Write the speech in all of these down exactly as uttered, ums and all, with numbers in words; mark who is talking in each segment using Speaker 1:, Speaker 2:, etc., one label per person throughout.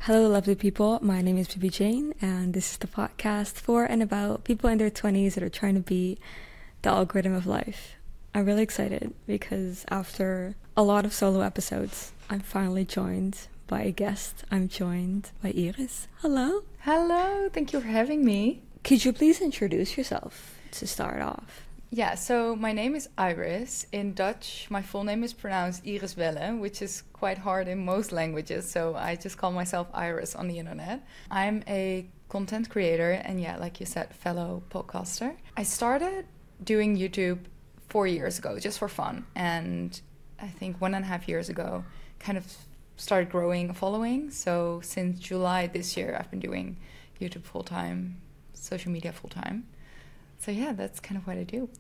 Speaker 1: Hello, lovely people. My name is Bibi Jane, and this is the podcast for and about people in their twenties that are trying to beat the algorithm of life. I'm really excited because after a lot of solo episodes, I'm finally joined by a guest. I'm joined by Iris. Hello.
Speaker 2: Hello, thank you for having me.
Speaker 1: Could you please introduce yourself to start off?
Speaker 2: Yeah, so my name is Iris. In Dutch, my full name is pronounced Iris Welle, which is quite hard in most languages, so I just call myself Iris on the internet. I'm a content creator and, yeah, like you said, fellow podcaster. I started doing YouTube four years ago, just for fun, and I think one and a half years ago, kind of started growing a following. So since July this year, I've been doing YouTube full-time, social media full-time. So yeah, that's kind of what I do.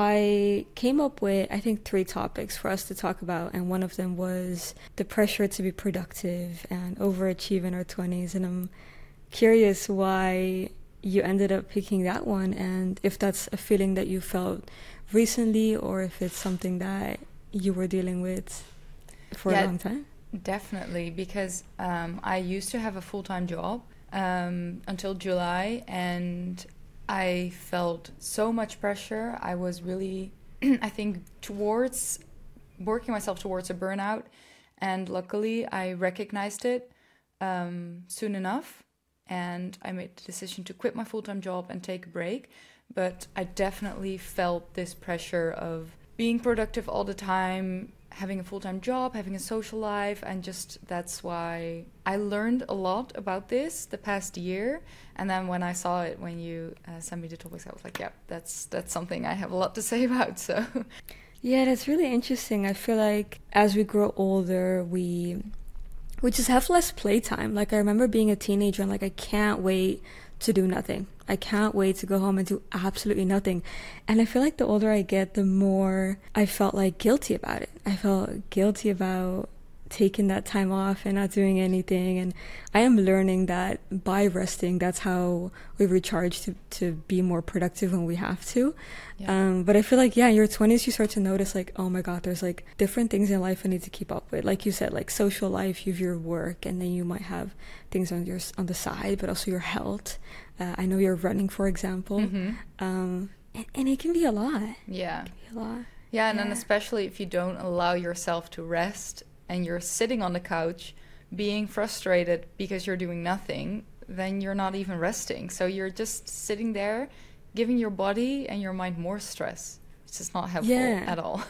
Speaker 1: I came up with, I think, three topics for us to talk about, and one of them was the pressure to be productive and overachieve in our twenties, and I'm curious why you ended up picking that one, and if that's a feeling that you felt recently, or if it's something that you were dealing with for
Speaker 2: yeah,
Speaker 1: a long time.
Speaker 2: Definitely, because um, I used to have a full-time job um, until July, and I felt so much pressure. I was really, I think, towards working myself towards a burnout. And luckily, I recognized it um, soon enough. And I made the decision to quit my full-time job and take a break. But I definitely felt this pressure of being productive all the time, having a full-time job, having a social life, and just that's why I learned a lot about this the past year. And then when I saw it, when you uh, sent me the topics, I was like, yeah, that's that's something I have a lot to say about. So
Speaker 1: yeah, that's really interesting. I feel like as we grow older, we we just have less playtime. Like I remember being a teenager and like I can't wait to do nothing. I can't wait to go home and do absolutely nothing. And I feel like the older I get, the more I felt like guilty about it. I felt guilty about taking that time off and not doing anything. And I am learning that by resting, that's how we recharge to, to be more productive when we have to. Yeah. Um, but I feel like, yeah, in your twenties, you start to notice like, oh my God, there's like different things in life I need to keep up with. Like you said, like social life, you have your work, and then you might have things on your on the side, but also your health. Uh, I know you're running, for example.
Speaker 2: Mm-hmm.
Speaker 1: Um, and, and it can be a lot.
Speaker 2: Yeah.
Speaker 1: It can be a lot.
Speaker 2: Yeah, and
Speaker 1: yeah.
Speaker 2: then especially if you don't allow yourself to rest and you're sitting on the couch being frustrated because you're doing nothing, then you're not even resting. So you're just sitting there giving your body and your mind more stress, which is not helpful
Speaker 1: yeah.
Speaker 2: at all.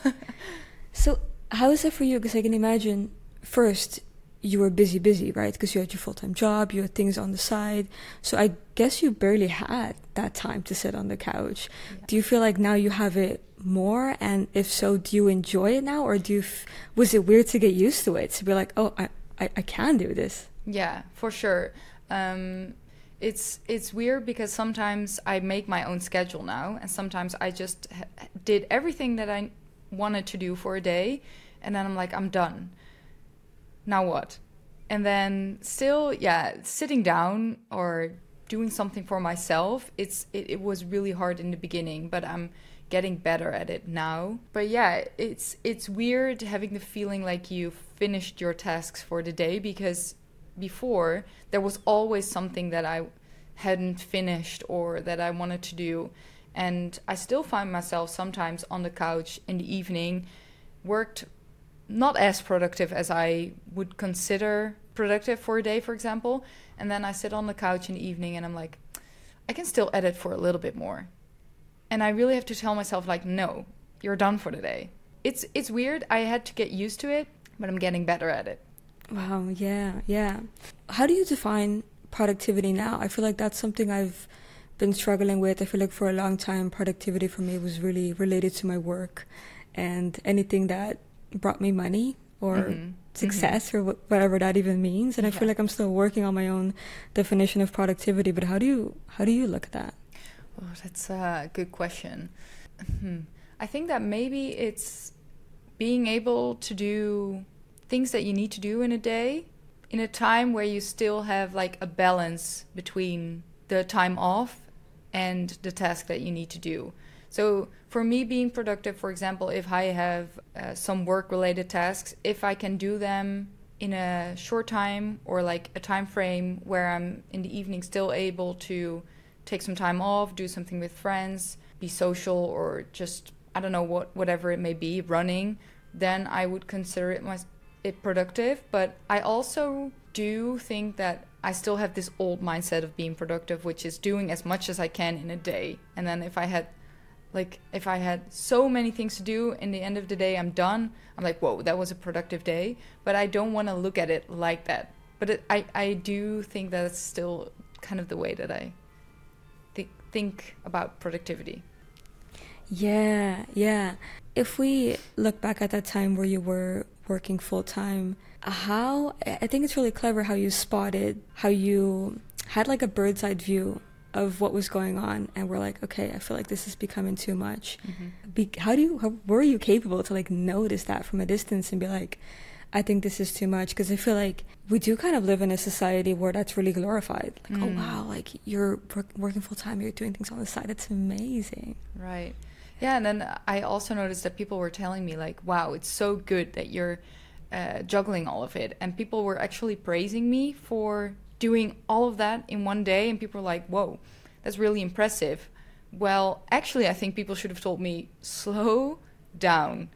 Speaker 1: So how is that for you? Because I can imagine first you were busy, busy, right? Because you had your full-time job, you had things on the side. So I guess you barely had that time to sit on the couch. Yeah. Do you feel like now you have it more? And if so, do you enjoy it now? Or do you f- was it weird to get used to it? To be like, oh, I, I, I can do this.
Speaker 2: Yeah, for sure. Um, it's it's weird because sometimes I make my own schedule now. And sometimes I just ha- did everything that I wanted to do for a day. And then I'm like, I'm done. Now what? And then still, yeah, sitting down or doing something for myself, it's it, it was really hard in the beginning, but I'm getting better at it now. But yeah, it's it's weird having the feeling like you finished your tasks for the day, because before there was always something that I hadn't finished or that I wanted to do. And I still find myself sometimes on the couch in the evening, worked not as productive as I would consider productive for a day, for example. And then I sit on the couch in the evening and I'm like, I can still edit for a little bit more. And I really have to tell myself, like, no, you're done for the day. It's it's weird. I had to get used to it, but I'm getting better at it.
Speaker 1: Wow, yeah, yeah. How do you define productivity now? I feel like that's something I've been struggling with. I feel like for a long time, productivity for me was really related to my work and anything that brought me money or mm-hmm. success mm-hmm. or wh- whatever that even means. And I yeah. feel like I'm still working on my own definition of productivity. But how do you how do you look at that?
Speaker 2: Oh, that's a good question. I think that maybe it's being able to do things that you need to do in a day in a time where you still have like a balance between the time off and the task that you need to do. So for me, being productive, for example, if I have uh, some work-related tasks, if I can do them in a short time or like a time frame where I'm in the evening still able to take some time off, do something with friends, be social, or just, I don't know, what whatever it may be, running, then I would consider it my, it productive. But I also do think that I still have this old mindset of being productive, which is doing as much as I can in a day. And then if I had like if I had so many things to do, in the end of the day I'm done, I'm like, whoa, that was a productive day. But I don't want to look at it like that. But it, I, I do think that it's still kind of the way that I th- think about productivity.
Speaker 1: Yeah, yeah. If we look back at that time where you were working full time, how, I think it's really clever how you spotted, how you had like a bird's eye view of what was going on, and we're like, okay, I feel like this is becoming too much. Mm-hmm. Be- how do you, how, were you capable to like notice that from a distance and be like, I think this is too much? Because I feel like we do kind of live in a society where that's really glorified. Like, mm. oh wow, like you're work- working full time, you're doing things on the side. That's amazing.
Speaker 2: Right. Yeah, and then I also noticed that people were telling me like, wow, it's so good that you're uh, juggling all of it. And people were actually praising me for doing all of that in one day. And people were like, whoa, that's really impressive. Well, actually, I think people should have told me, slow down.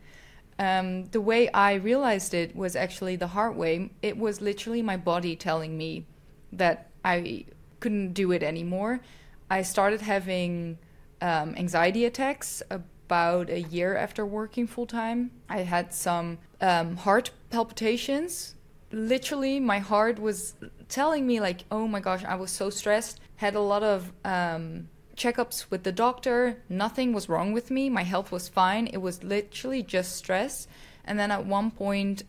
Speaker 2: Um, the way I realized it was actually the hard way. It was literally my body telling me that I couldn't do it anymore. I started having um, anxiety attacks about a year after working full time. I had some um, heart palpitations. Literally, my heart was telling me like, oh my gosh, I was so stressed. Had a lot of um, checkups with the doctor. Nothing was wrong with me. My health was fine. It was literally just stress. And then at one point,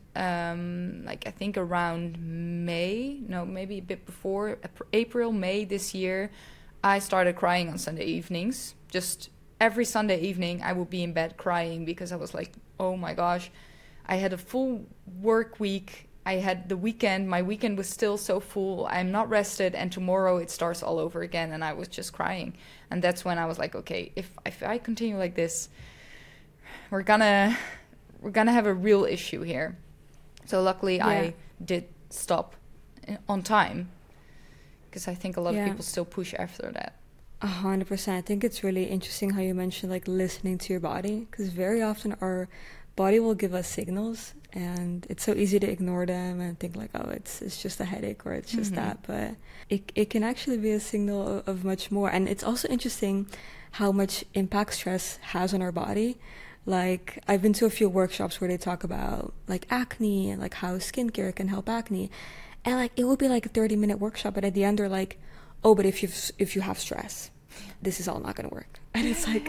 Speaker 2: um, like I think around May, no, maybe a bit before, April, May this year, I started crying on Sunday evenings. Just every Sunday evening, I would be in bed crying because I was like, oh my gosh, I had a full work week. I had the weekend. My weekend was still so full. I'm not rested. And tomorrow it starts all over again. And I was just crying. And that's when I was like, okay, if, if I continue like this, we're gonna we're gonna have a real issue here. So luckily yeah. I did stop on time, because I think a lot yeah. of people still push after that.
Speaker 1: A hundred percent. I think it's really interesting how you mentioned like listening to your body, because very often our body will give us signals, and it's so easy to ignore them and think like, oh, it's it's just a headache or it's just mm-hmm. that. But it it can actually be a signal of, of much more. And it's also interesting how much impact stress has on our body. Like, I've been to a few workshops where they talk about like acne and like how skincare can help acne. And like it would be like a thirty minute workshop, but at the end they're like, oh, but if you if you have stress, this is all not gonna work. And it's like,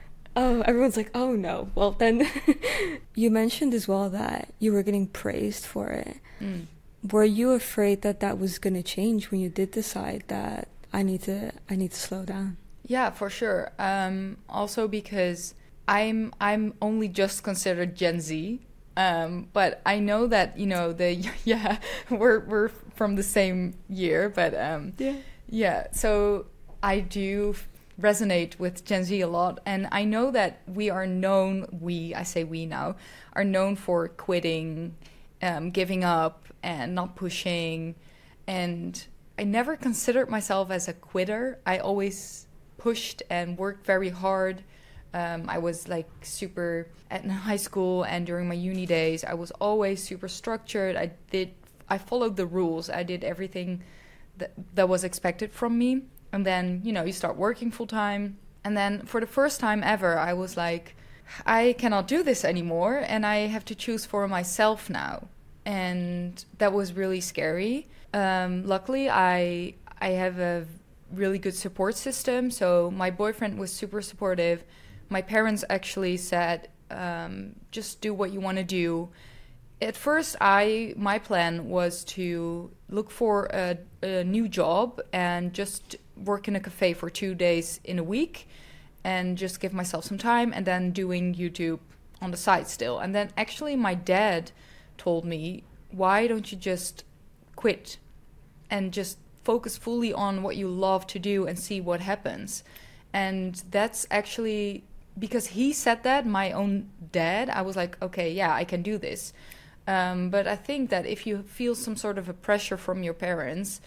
Speaker 1: oh, everyone's like, oh no. Well then, you mentioned as well that you were getting praised for it. Mm. Were you afraid that that was gonna change when you did decide that I need to I need to slow down?
Speaker 2: Yeah, for sure. Um, also because I'm I'm only just considered Gen Z. Um, but I know that, you know, the yeah, we're we're from the same year, but um, yeah, yeah. So I do resonate with Gen Z a lot, and I know that we are known. We I say we now are known for quitting, um, giving up, and not pushing. And I never considered myself as a quitter. I always pushed and worked very hard. Um, I was like super at high school and during my uni days, I was always super structured. I did, I followed the rules. I did everything that, that was expected from me. And then, you know, you start working full time. And then for the first time ever, I was like, I cannot do this anymore. And I have to choose for myself now. And that was really scary. Um, luckily, I I have a really good support system. So my boyfriend was super supportive. My parents actually said, um, just do what you want to do. At first, I my plan was to look for a, a new job and just work in a cafe for two days in a week and just give myself some time, and then doing YouTube on the side still. And then actually my dad told me, why don't you just quit and just focus fully on what you love to do and see what happens. And that's actually... because he said that, my own dad, I was like, okay, yeah, I can do this. Um, but I think that if you feel some sort of a pressure from your parents,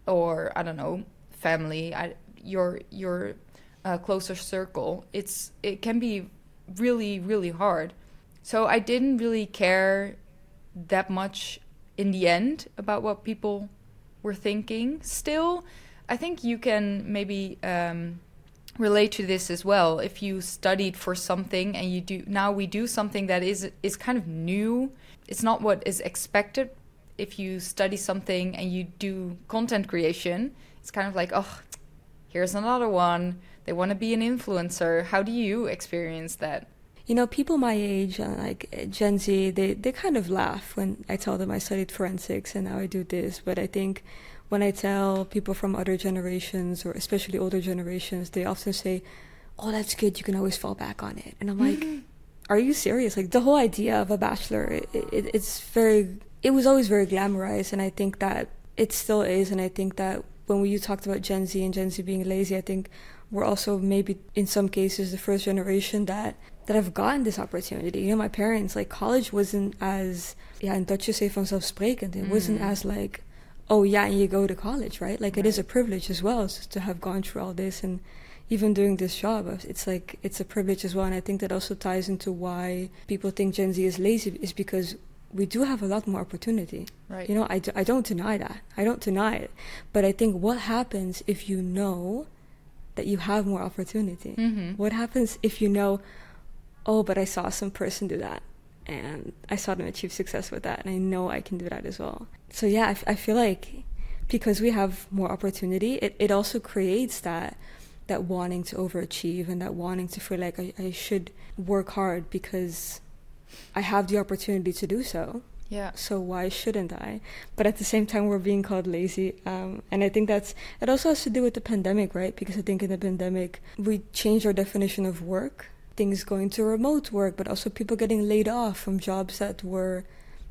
Speaker 2: or I don't know, family, I, your your uh, closer circle, it's it can be really really hard. So I didn't really care that much in the end about what people were thinking. Still, I think you can maybe um, relate to this as well. If you studied for something and you do now we do something that is is kind of new. It's not what is expected. If you study something and you do content creation, it's kind of like, oh, here's another one. They want to be an influencer. How do you experience that?
Speaker 1: You know, people my age, uh, like Gen Z, they, they kind of laugh when I tell them I studied forensics and now I do this. But I think when I tell people from other generations, or especially older generations, they often say, oh, that's good. You can always fall back on it. And I'm like, are you serious? Like, the whole idea of a bachelor, it, it, it's very, it was always very glamorized. And I think that it still is. And I think that when we, you talked about Gen Z and Gen Z being lazy, I think we're also maybe in some cases the first generation that that have gotten this opportunity. You know, my parents, like, college wasn't as, ja, in Dutch you say vanzelfsprekend. It mm. wasn't as like, oh yeah, and you go to college, right? Like, right. It is a privilege as well to have gone through all this, and even doing this job, it's like, it's a privilege as well. And I think that also ties into why people think Gen Z is lazy, is because we do have a lot more opportunity. Right. You know, I, do, I don't deny that. I don't deny it. But I think what happens if you know that you have more opportunity? Mm-hmm. What happens if you know, oh, but I saw some person do that and I saw them achieve success with that, and I know I can do that as well. So yeah, I, f- I feel like because we have more opportunity, it, it also creates that that wanting to overachieve and that wanting to feel like I, I should work hard because I have the opportunity to do so. Yeah. So why shouldn't I? But at the same time, we're being called lazy. Um, and I think that's, it also has to do with the pandemic, right? Because I think in the pandemic, we changed our definition of work. Things going to remote work, but also people getting laid off from jobs that were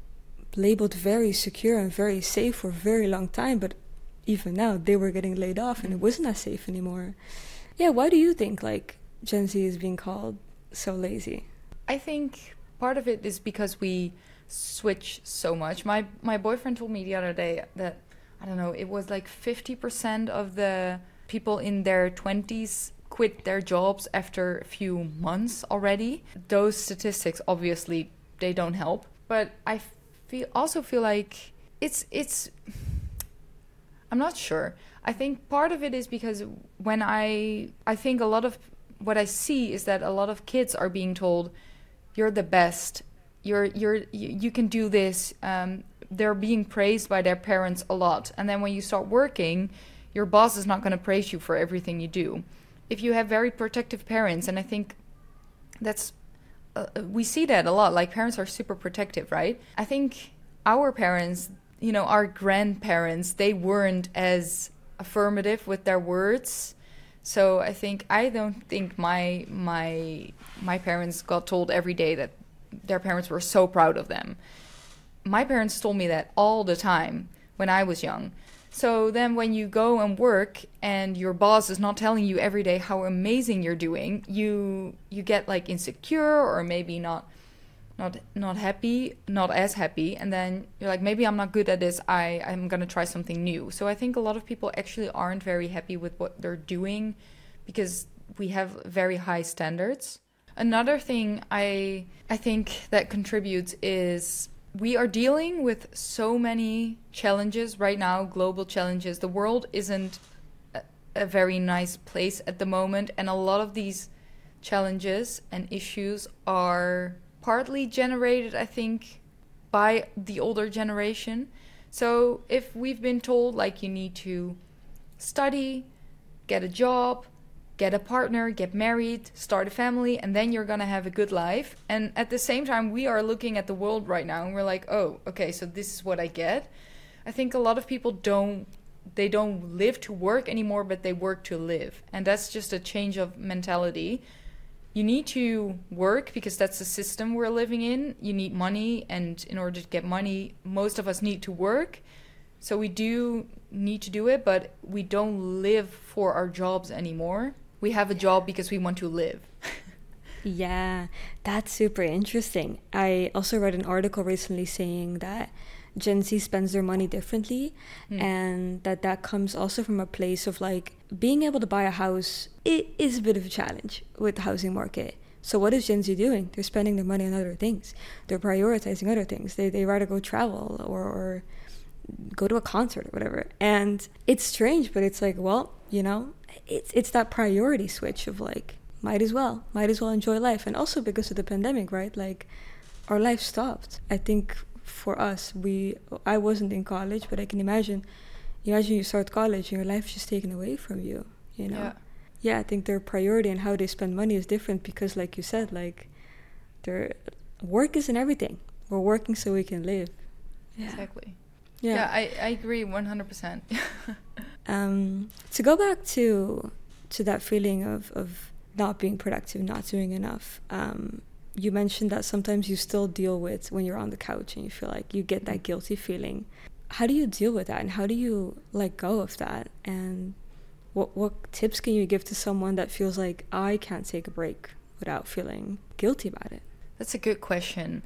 Speaker 1: labeled very secure and very safe for a very long time. But even now, they were getting laid off and it wasn't as safe anymore. Yeah, why do you think, like, Gen Z is being called so lazy?
Speaker 2: I think part of it is because we switch so much. My my boyfriend told me the other day that, I don't know, it was like fifty percent of the people in their twenties quit their jobs after a few months already. Those statistics, obviously, they don't help. But I feel also feel like it's it's I'm not sure. I think part of it is because when I I think a lot of what I see is that a lot of kids are being told, you're the best, you're you're you, you can do this. Um, they're being praised by their parents a lot, and then when you start working, your boss is not going to praise you for everything you do. If you have very protective parents, and I think that's uh, we see that a lot. Like, parents are super protective, right? I think our parents, you know, our grandparents, they weren't as affirmative with their words. So I think I don't think my my my parents got told every day that their parents were so proud of them. My parents told me that all the time when I was young. So then when you go and work and your boss is not telling you every day how amazing you're doing, you you get like insecure, or maybe not not not happy, not as happy, and then you're like, maybe I'm not good at this, I, I'm gonna try something new. So I think a lot of people actually aren't very happy with what they're doing because we have very high standards. Another thing I I think that contributes is we are dealing with so many challenges right now, global challenges. The world isn't a, a very nice place at the moment, and a lot of these challenges and issues are partly generated, I think, by the older generation. So if we've been told, like, you need to study, get a job, get a partner, get married, start a family, and then you're gonna have a good life. And at the same time, we are looking at the world right now and we're like, oh, okay, so this is what I get. I think a lot of people don't, they don't live to work anymore, but they work to live. And that's just a change of mentality. You need to work because that's the system we're living in. You need money, and in order to get money, most of us need to work. So we do need to do it, but we don't live for our jobs anymore. We have a job because we want to live.
Speaker 1: Yeah, that's super interesting. I also read an article recently saying that Gen Z spends their money differently,
Speaker 2: Mm.
Speaker 1: and that that comes also from a place of like being able to buy a house. It is a bit of a challenge with the housing market. So what is Gen Z doing? They're spending their money on other things. They're prioritizing other things. They they rather go travel or, or go to a concert or whatever. And it's strange, but it's like, well, you know, it's it's that priority switch of like, might as well, might as well enjoy life. And also because of the pandemic, right? Like, our life stopped. I think for us, we, I wasn't in college, but I can imagine, imagine you start college and your life's just taken away from you, you know?
Speaker 2: Yeah.
Speaker 1: Yeah, I think their priority and how they spend money is different because, like you said, like, their work isn't everything. We're working so we can live. Yeah.
Speaker 2: Exactly.
Speaker 1: Yeah,
Speaker 2: Yeah, I, I agree one hundred percent.
Speaker 1: um, to go back to to that feeling of, of not being productive, not doing enough, um, you mentioned that sometimes you still deal with when you're on the couch and you feel like you get that guilty feeling. How do you deal with that, and how do you let go of that? And what what tips can you give to someone that feels like, I can't take a break without feeling guilty about it?
Speaker 2: That's a good question.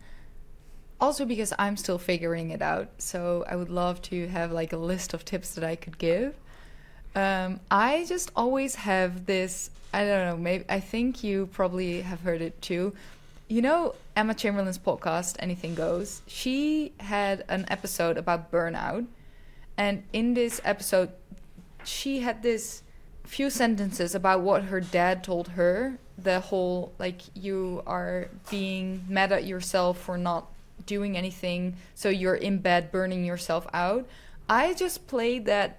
Speaker 2: Also because I'm still figuring it out, so I would love to have like a list of tips that I could give. Um, I just always have this, I don't know, maybe I think you probably have heard it too. You know Emma Chamberlain's podcast, Anything Goes? She had an episode about burnout. And in this episode, she had this few sentences about what her dad told her. The whole, like, you are being mad at yourself for not doing anything, so you're in bed burning yourself out. I just played that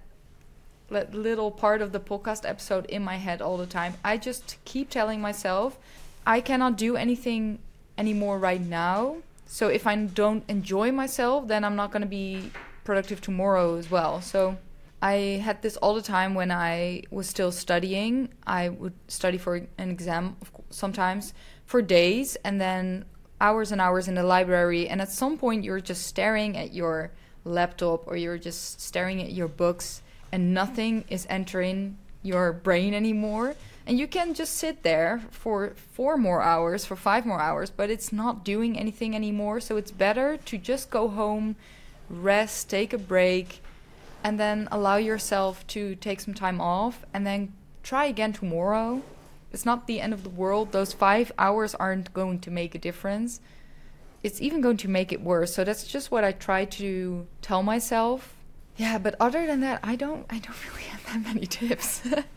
Speaker 2: that little part of the podcast episode in my head all the time. I just keep telling myself I cannot do anything anymore right now, so if I don't enjoy myself, then I'm not going to be productive tomorrow as well. So I had this all the time when I was still studying. I would study for an exam sometimes for days, and then hours and hours in the library, and at some point you're just staring at your laptop or you're just staring at your books and nothing is entering your brain anymore, and you can just sit there for four more hours, for five more hours, but it's not doing anything anymore. So it's better to just go home, rest, take a break, and then allow yourself to take some time off and then try again tomorrow. It's not the end of the world. Those five hours aren't going to make a difference. It's even going to make it worse. So that's just what I try to tell myself. Yeah, but other than that, I don't I don't really have that many tips.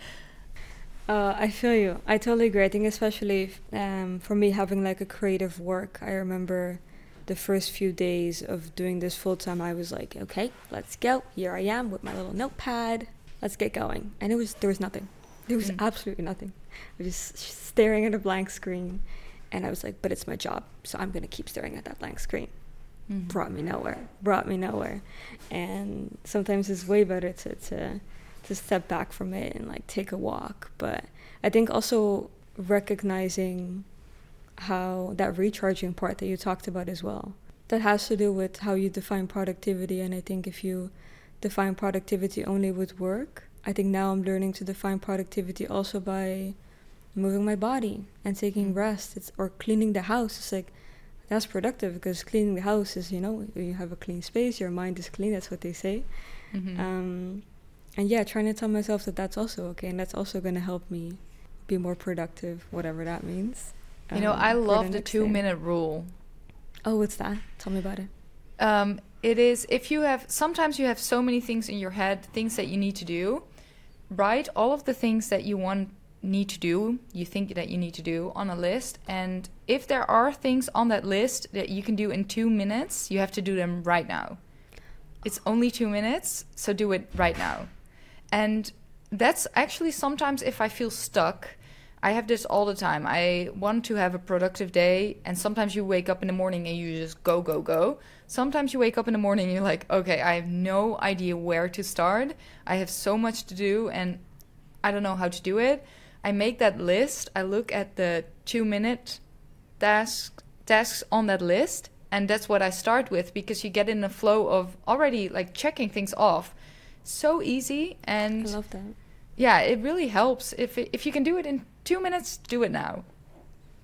Speaker 1: uh, I feel you. I totally agree. I think especially if, um, for me having like a creative work, I remember the first few days of doing this full time, I was like, okay, let's go. Here I am with my little notepad. Let's get going. And it was there was nothing. There was mm. absolutely nothing. I was just staring at a blank screen, and I was like, but it's my job, so I'm gonna keep staring at that blank screen. Mm-hmm. Brought me nowhere. Brought me nowhere. And sometimes it's way better to, to to step back from it and like take a walk. But I think also recognizing how that recharging part that you talked about as well, that has to do with how you define productivity. And I think if you define productivity only with work, I think now I'm learning to define productivity also by moving my body and taking rest. It's or cleaning the house. It's like, that's productive because cleaning the house is, you know, you have a clean space, your mind is clean, that's what they say. Mm-hmm. Um, and yeah, trying to tell myself that that's also okay, and that's also going to help me be more productive, whatever that means.
Speaker 2: You know, um, I love the, the two day. minute rule.
Speaker 1: Oh, what's that? Tell me about it.
Speaker 2: Um, it is, if you have, sometimes you have so many things in your head, things that you need to do, write all of the things that you want need to do, you think that you need to do on a list, and if there are things on that list that you can do in two minutes, you have to do them right now. It's only two minutes, so do it right now. And that's actually sometimes if I feel stuck, I have this all the time. I want to have a productive day, and sometimes you wake up in the morning and you just go, go, go. Sometimes you wake up in the morning and you're like, okay, I have no idea where to start. I have so much to do and I don't know how to do it. I make that list. I look at the two-minute task, tasks on that list, and that's what I start with, because you get in a flow of already like checking things off. So easy, and
Speaker 1: I love that.
Speaker 2: Yeah, it really helps. If it, if you can do it in two minutes, do it now.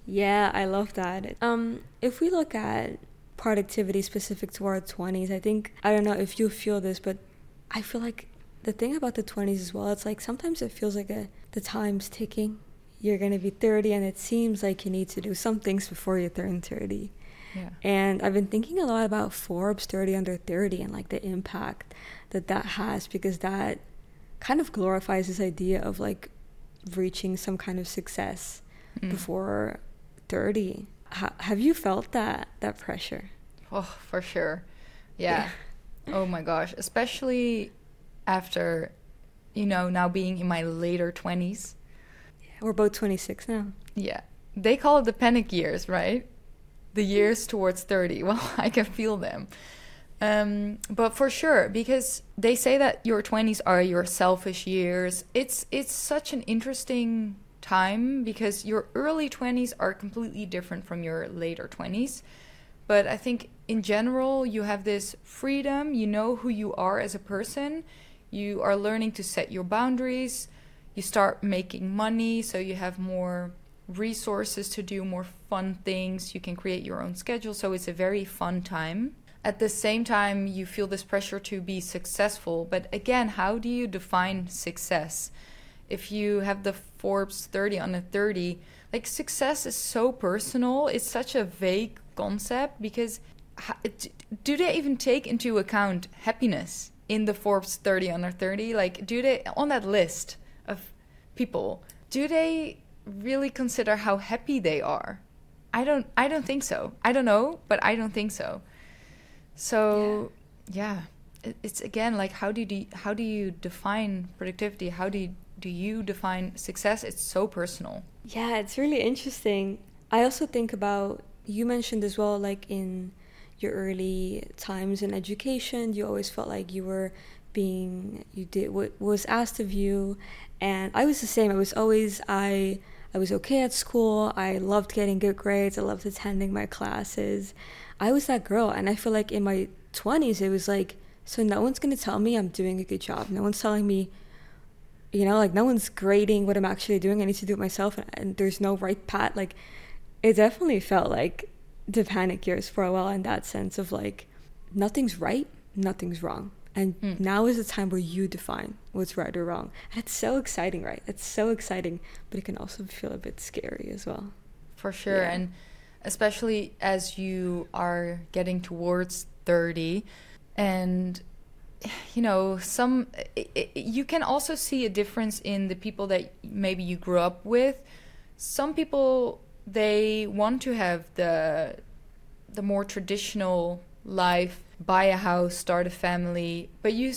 Speaker 1: Yeah, I love that. Um, if we look at productivity specific to our twenties, I think, I don't know if you feel this, but I feel like the thing about the twenties as well, it's like sometimes it feels like a, the time's ticking. You're going to be thirty, and it seems like you need to do some things before you turn thirty.
Speaker 2: Yeah.
Speaker 1: And I've been thinking a lot about Forbes thirty under thirty and like the impact that that has, because that kind of glorifies this idea of like reaching some kind of success mm. before thirty. H- have you felt that that pressure?
Speaker 2: Oh, for sure. Yeah. yeah. Oh my gosh, especially after, you know, now being in my later twenties.
Speaker 1: Yeah, we're both twenty-six now.
Speaker 2: Yeah. They call it the panic years, right? The years towards thirty. Well, I can feel them. Um, but for sure, because they say that your twenties are your selfish years. It's it's such an interesting time because your early twenties are completely different from your later twenties. But I think in general, you have this freedom. You know who you are as a person. You are learning to set your boundaries. You start making money, so you have more resources to do more fun things. You can create your own schedule, so it's a very fun time. At the same time, you feel this pressure to be successful. But again, how do you define success? If you have the Forbes thirty under thirty, like success is so personal. It's such a vague concept because do they even take into account happiness in the Forbes thirty under thirty? Like, do they, on that list of people, do they really consider how happy they are? I don't I don't think so. I don't know, but I don't think so. So yeah, yeah. It, it's again like how do you how do you define productivity? How do you, do you define success? It's so personal.
Speaker 1: Yeah, it's really interesting. I also think about, you mentioned as well, like in your early times in education, you always felt like you were being, you did what was asked of you. And I was the same. I was always, I I was okay at school. I loved getting good grades. I loved attending my classes. I was that girl. And I feel like in my twenties, it was like, so no one's going to tell me I'm doing a good job. No one's telling me, you know, like no one's grading what I'm actually doing. I need to do it myself. And, and there's no right path. Like it definitely felt like the panic years for a while, in that sense of like, nothing's right, nothing's wrong. And mm. now is the time where you define what's right or wrong. And it's so exciting, right? It's so exciting, but it can also feel a bit scary as well.
Speaker 2: For sure. Yeah. And especially as you are getting towards thirty, and, you know, some, it, it, you can also see a difference in the people that maybe you grew up with. Some people, they want to have the the more traditional life, buy a house, start a family. But you,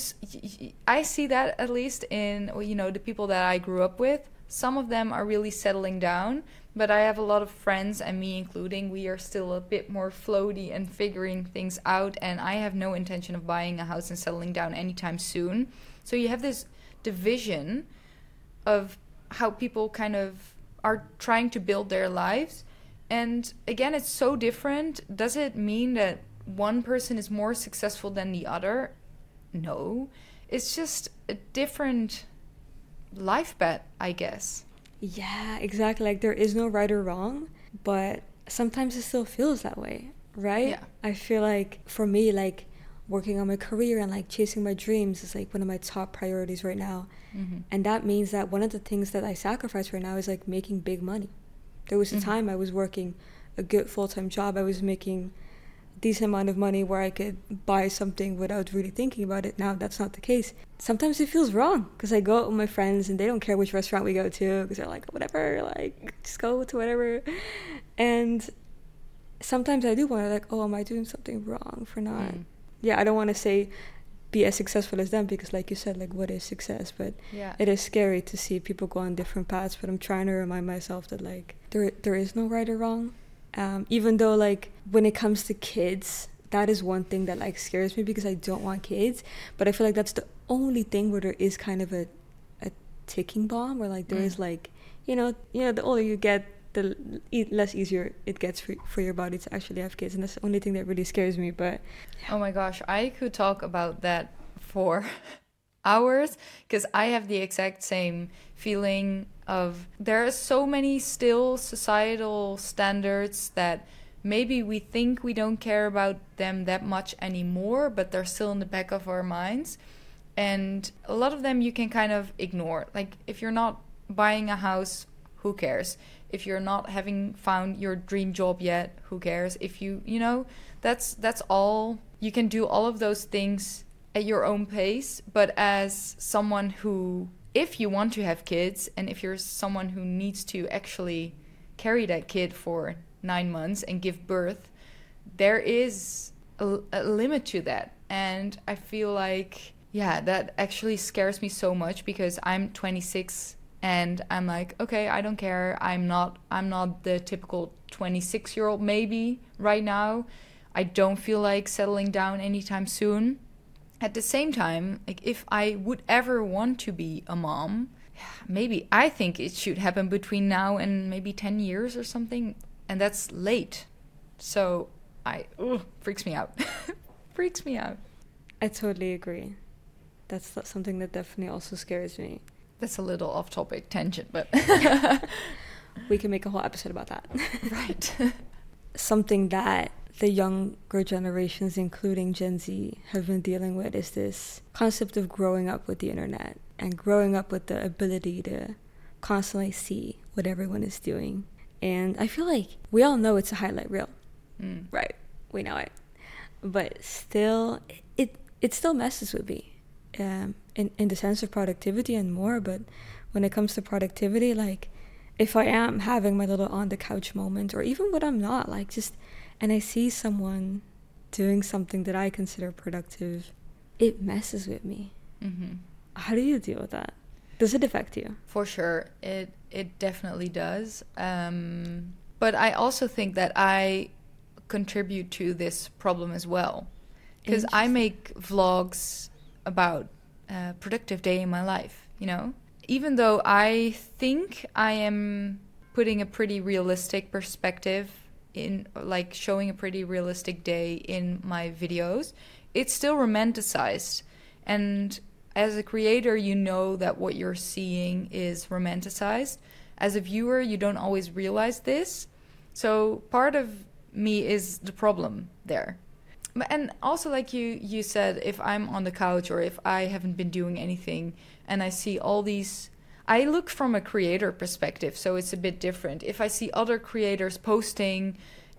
Speaker 2: I see that at least in, you know, the people that I grew up with. Some of them are really settling down, but I have a lot of friends, and me including, we are still a bit more floaty and figuring things out, and I have no intention of buying a house and settling down anytime soon. So you have this division of how people kind of are trying to build their lives. And again, it's so different. Does it mean that one person is more successful than the other? No. It's just a different life bet, I guess.
Speaker 1: Yeah, exactly. Like there is no right or wrong, but sometimes it still feels that way, right?
Speaker 2: Yeah.
Speaker 1: I feel like for me, like working on my career and like chasing my dreams is like one of my top priorities right now. Mm-hmm. And that means that one of the things that I sacrifice right now is like making big money. There was a mm-hmm. time I was working a good full-time job. I was making a decent amount of money where I could buy something without really thinking about it. Now that's not the case. Sometimes it feels wrong because I go out with my friends and they don't care which restaurant we go to because they're like, whatever, like just go to whatever. And sometimes I do wonder, like, oh, am I doing something wrong for not? Mm. Yeah, I don't want to say be as successful as them because, like you said, like what is success? But
Speaker 2: yeah.
Speaker 1: It is scary to see people go on different paths. But I'm trying to remind myself that like there there is no right or wrong. Um, even though like when it comes to kids, that is one thing that like scares me because I don't want kids. But I feel like that's the only thing where there is kind of a a ticking bomb where like there mm. is like, you know, you know, the older you get, the less easier it gets for, for your body to actually have kids. And that's the only thing that really scares me. But
Speaker 2: yeah. Oh my gosh, I could talk about that for hours, because I have the exact same feeling of there are so many still societal standards that maybe we think we don't care about them that much anymore, but they're still in the back of our minds. And a lot of them you can kind of ignore. Like, if you're not buying a house, who cares? If you're not having found your dream job yet, who cares? If you, you know, that's that's all. You can do all of those things at your own pace. But as someone who, if you want to have kids, and if you're someone who needs to actually carry that kid for nine months and give birth, there is a, a limit to that. And I feel like, yeah, that actually scares me so much, because I'm twenty-six and I'm like, okay, I don't care. I'm not I'm not the typical twenty-six year old maybe right now. I don't feel like settling down anytime soon. At the same time, like, if I would ever want to be a mom, maybe I think it should happen between now and maybe ten years or something. And that's late. So I, ugh, freaks me out. Freaks me out.
Speaker 1: I totally agree. That's something that definitely also scares me.
Speaker 2: That's a little off topic tangent, but
Speaker 1: we can make a whole episode about that.
Speaker 2: Right.
Speaker 1: Something that the younger generations, including Gen Z, have been dealing with is this concept of growing up with the internet and growing up with the ability to constantly see what everyone is doing. And I feel like we all know it's a highlight reel.
Speaker 2: Mm.
Speaker 1: Right. We know it. But still, it it still messes with me. Um, in, in the sense of productivity and more. But when it comes to productivity, like, if I am having my little on the couch moment, or even when I'm not, like, just, and I see someone doing something that I consider productive, it messes with me.
Speaker 2: Mm-hmm.
Speaker 1: How do you deal with that? Does it affect you?
Speaker 2: For sure. It it definitely does. Um, but I also think that I contribute to this problem as well. Because I make vlogs about a productive day in my life, you know? Even though I think I am putting a pretty realistic perspective in, like, showing a pretty realistic day in my videos, it's still romanticized. And as a creator, you know that what you're seeing is romanticized. As a viewer, you don't always realize this. So part of me is the problem there. And also, like you, you said, if I'm on the couch or if I haven't been doing anything and I see all these... I look from a creator perspective, so it's a bit different. If I see other creators posting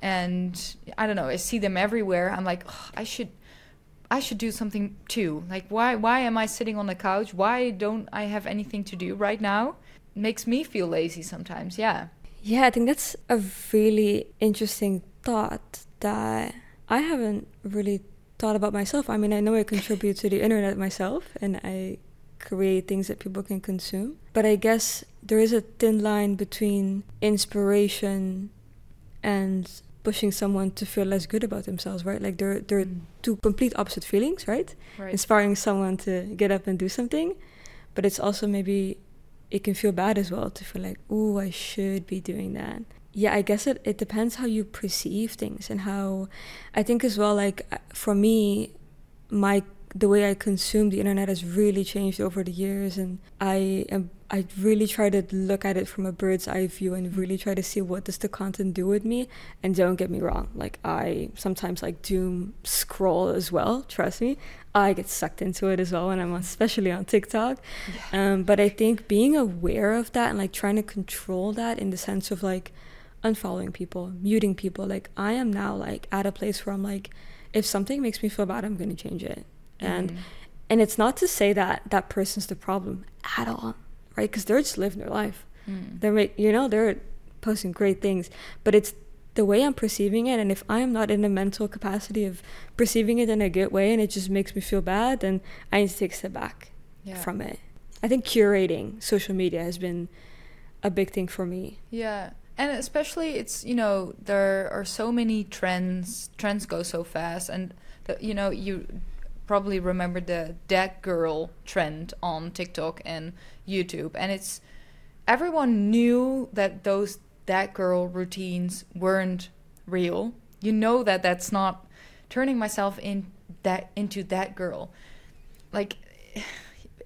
Speaker 2: and, I don't know, I see them everywhere, I'm like, oh, I should... I should do something too. Like, why why am I sitting on the couch? Why don't I have anything to do right now? It makes me feel lazy sometimes, yeah.
Speaker 1: Yeah, I think that's a really interesting thought that I haven't really thought about myself. I mean, I know I contribute to the internet myself and I create things that people can consume. But I guess there is a thin line between inspiration and pushing someone to feel less good about themselves, right? Like, they're, they're mm. two complete opposite feelings, right?
Speaker 2: Right?
Speaker 1: Inspiring someone to get up and do something. But it's also maybe, it can feel bad as well to feel like, ooh, I should be doing that. Yeah, I guess it, it depends how you perceive things and how, I think as well, like, for me, my the way I consume the internet has really changed over the years, and I am I really try to look at it from a bird's eye view and really try to see what does the content do with me. And don't get me wrong, like, I sometimes like doom scroll as well, trust me. I get sucked into it as well when I'm on, especially on TikTok. Yeah. Um, but I think being aware of that and like trying to control that in the sense of like unfollowing people, muting people, like I am now like at a place where I'm like, if something makes me feel bad, I'm going to change it. And mm. and it's not to say that that person's the problem at all, right? Because they're just living their life. Mm. They're make, you know, they're posting great things, but it's the way I'm perceiving it. And if I'm not in the mental capacity of perceiving it in a good way, and it just makes me feel bad, then I need to take a step back yeah. from it. I think curating social media has been a big thing for me.
Speaker 2: Yeah. And especially it's, you know, there are so many trends. Trends go so fast. And, the, you know, you probably remember the that girl trend on TikTok and YouTube. And it's, everyone knew that those that girl routines weren't real. You know that that's not turning myself in that into that girl. Like,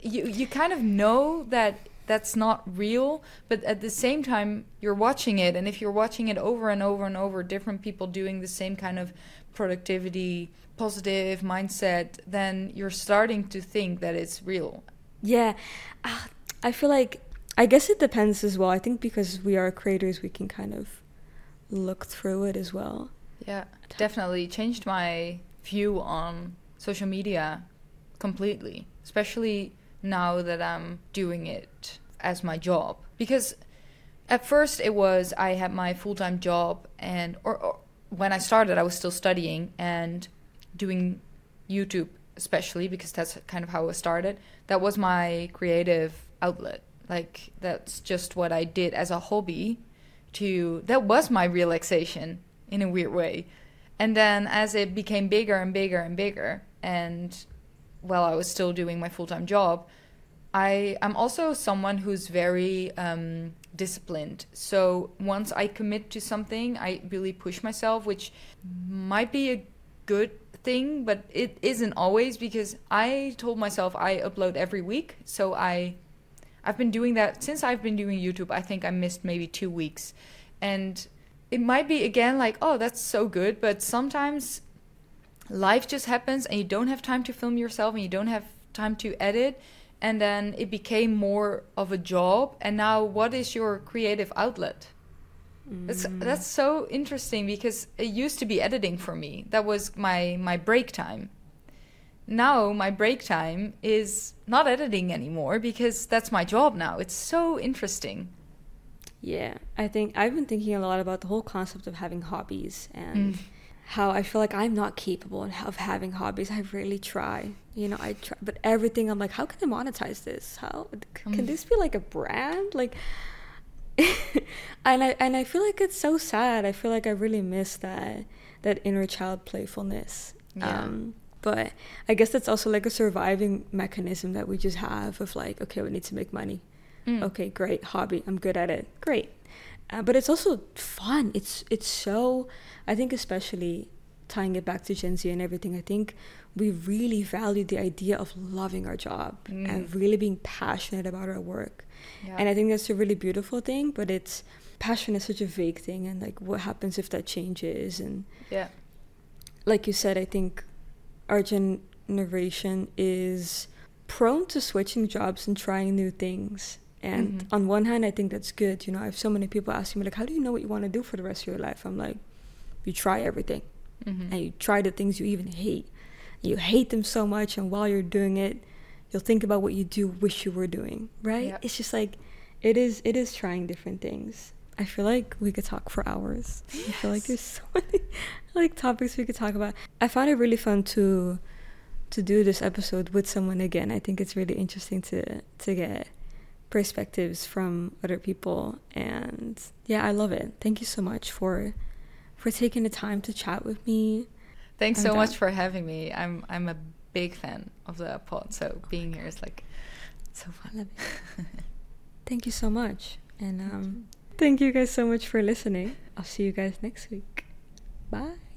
Speaker 2: you you kind of know that that's not real, but at the same time you're watching it, and if you're watching it over and over and over, different people doing the same kind of productivity, positive mindset, then you're starting to think that it's real.
Speaker 1: Yeah, uh, I feel like, I guess it depends as well. I think because we are creators, we can kind of look through it as well.
Speaker 2: Yeah, definitely changed my view on social media completely, especially now that I'm doing it as my job. Because at first it was, I had my full-time job, and or, or when I started I was still studying and doing YouTube, especially because that's kind of how it started. That was my creative outlet. Like, that's just what I did as a hobby. To that was my relaxation in a weird way. And then as it became bigger and bigger and bigger, and while I was still doing my full-time job, I am also someone who's very um, disciplined. So once I commit to something, I really push myself, which might be a good thing, but it isn't always, because I told myself I upload every week. So I, I've been doing that since I've been doing YouTube. I think I missed maybe two weeks. And it might be, again, like, oh, that's so good. But sometimes life just happens and you don't have time to film yourself and you don't have time to edit. And then it became more of a job. And now what is your creative outlet? Mm. That's that's so interesting, because it used to be editing for me. That was my, my break time. Now my break time is not editing anymore, because that's my job now. It's so interesting.
Speaker 1: Yeah, I think I've been thinking a lot about the whole concept of having hobbies and mm. how I feel like I'm not capable of having hobbies. I really try. You know, I try, but everything I'm like, how can I monetize this? How can mm. this be like a brand? Like, and I and I feel like it's so sad. I feel like I really miss that that inner child playfulness.
Speaker 2: Yeah.
Speaker 1: Um, but I guess that's also like a surviving mechanism that we just have of like, okay, we need to make money. Mm. Okay, great, hobby, I'm good at it. Great. Uh, but it's also fun. It's it's so, I think especially tying it back to Gen Z and everything, I think we really value the idea of loving our job mm. and really being passionate about our work. Yeah. And I think that's a really beautiful thing, but it's, passion is such a vague thing, and like what happens if that changes? And
Speaker 2: yeah,
Speaker 1: like you said, I think our generation is prone to switching jobs and trying new things. And mm-hmm. on one hand, I think that's good. You know, I have so many people asking me, like, how do you know what you want to do for the rest of your life? I'm like, you try everything. Mm-hmm. And you try the things you even hate. You hate them so much, and while you're doing it, you'll think about what you do wish you were doing, right? Yep. It's just like, it is it is trying different things. I feel like we could talk for hours. Yes. I feel like there's so many like topics we could talk about. I found it really fun to to do this episode with someone again. I think it's really interesting to to get perspectives from other people, and yeah, I love it. Thank you so much for for taking the time to chat with me.
Speaker 2: Thanks I'm so done. much for having me. I'm I'm a big fan of the pod, so being here is like so fun.
Speaker 1: I love it. Thank you so much, and um thank you guys so much for listening. I'll see you guys next week. Bye.